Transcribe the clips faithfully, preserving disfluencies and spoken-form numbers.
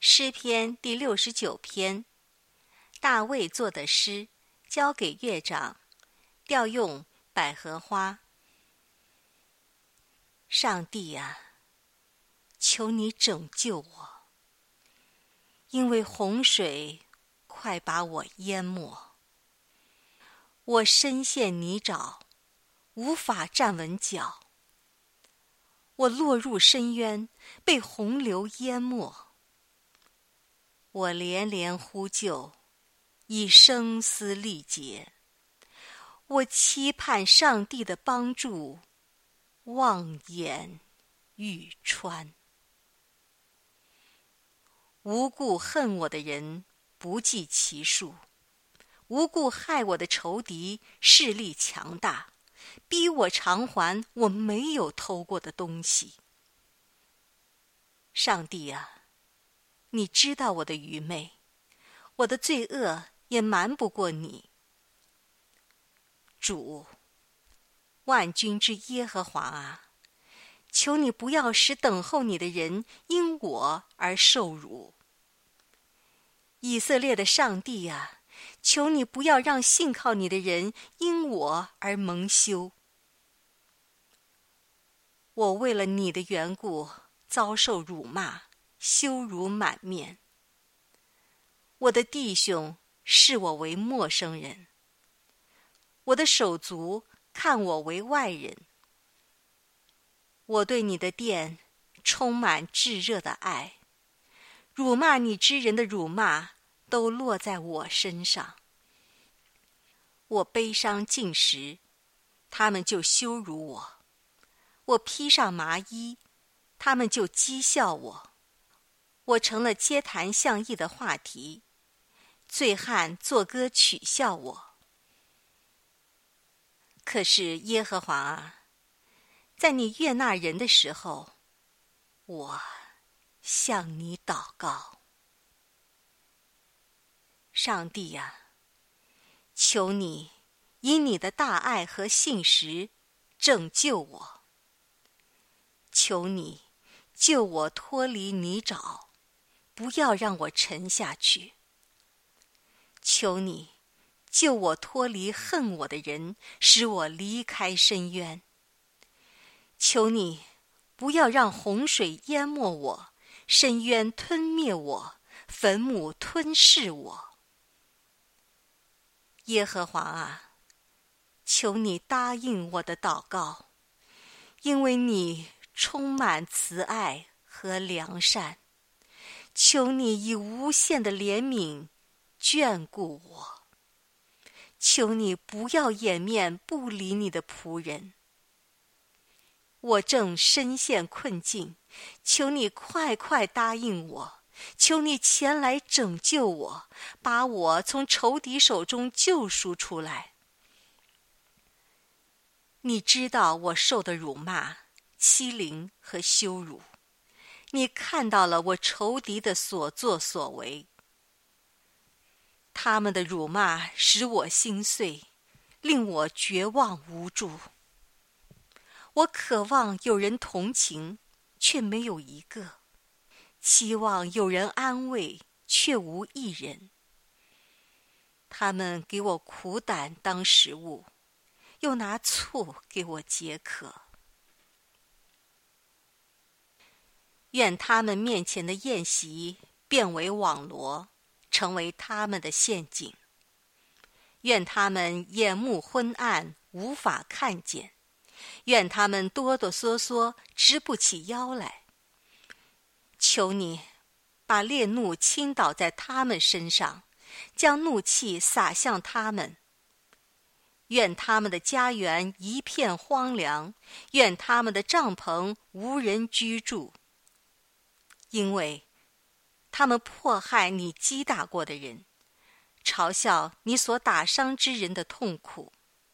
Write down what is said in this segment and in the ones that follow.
诗篇第六十九篇，大卫作的诗，交给乐长，调用百合花。上帝啊，求你拯救我，因为洪水快把我淹没。我深陷泥沼，无法站稳脚。我落入深渊，被洪流淹没。我连连呼救，以声嘶力竭。我期盼上帝的帮助，望眼欲穿。无故恨我的人不计其数，无故害我的仇敌势力强大，逼我偿还我没有偷过的东西。上帝啊，你知道我的愚昧，我的罪恶也瞒不过你。主，万军之耶和华啊，求你不要使等候你的人因我而受辱。以色列的上帝啊，求你不要让信靠你的人因我而蒙羞。我为了你的缘故遭受辱骂，羞辱满面。我的弟兄视我为陌生人，我的手足看我为外人。我对你的殿充满炙热的爱，辱骂你之人的辱骂都落在我身上。我悲伤尽时，他们就羞辱我；我披上麻衣，他们就讥笑我。我成了街谈巷议的话题，醉汉作歌取笑我。可是耶和华啊，在你悦纳人的时候，我向你祷告。上帝啊，求你以你的大爱和信实拯救我。求你救我脱离泥沼，不要让我沉下去。求你救我脱离恨我的人，使我离开深渊。求你不要让洪水淹没我，深渊吞灭我，坟墓吞噬我。耶和华啊，求你答应我的祷告，因为你充满慈爱和良善。求你以无限的怜悯眷顾我。求你不要掩面不理你的仆人。我正深陷困境，求你快快答应我。求你前来拯救我，把我从仇敌手中救赎出来。你知道我受的辱骂、欺凌和羞辱，你看到了我仇敌的所作所为。他们的辱骂使我心碎，令我绝望无助。我渴望有人同情，却没有一个；期望有人安慰，却无一人。他们给我苦胆当食物，又拿醋给我解渴。愿他们面前的宴席变为网罗，成为他们的陷阱。愿他们眼目昏暗，无法看见。愿他们哆哆嗦嗦，直不起腰来。求你把烈怒倾倒在他们身上，将怒气洒向他们。愿他们的家园一片荒凉，愿他们的帐篷无人居住。因为他们迫害你击打过的人，嘲笑你所打伤之人的痛苦。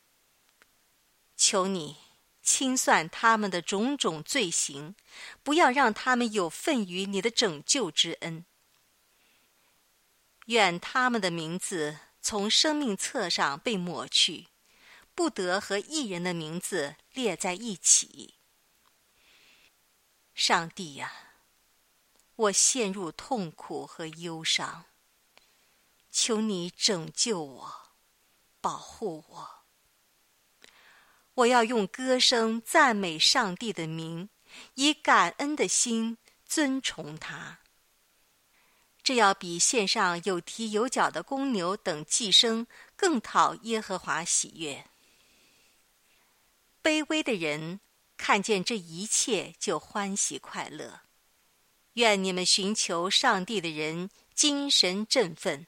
求你清算他们的种种罪行，不要让他们有份于你的拯救之恩。愿他们的名字从生命册上被抹去，不得和义人的名字列在一起。上帝呀， 我陷入痛苦和忧伤。求你拯救我，保护我。我要用歌声赞美上帝的名，以感恩的心尊崇他。这要比献上有蹄有脚的公牛等祭牲更讨耶和华喜悦。卑微的人看见这一切就欢喜快乐。愿你们寻求上帝的人精神振奋。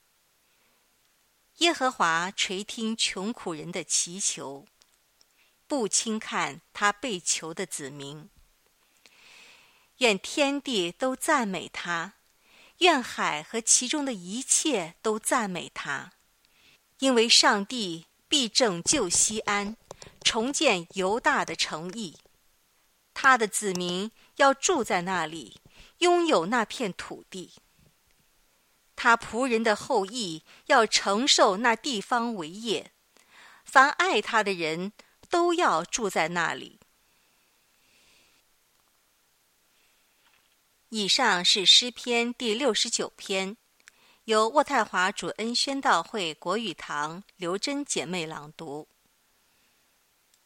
耶和华垂听穷苦人的祈求，不轻看他被囚的子民。愿天地都赞美他，愿海和其中的一切都赞美他，因为上帝必拯救西安，重建犹大的城邑。他的子民要住在那里，拥有那片土地。他仆人的后裔要承受那地方为业，凡爱他的人都要住在那里。以上是诗篇第六十九篇，由渥太华主恩宣道会国语堂刘真姐妹朗读。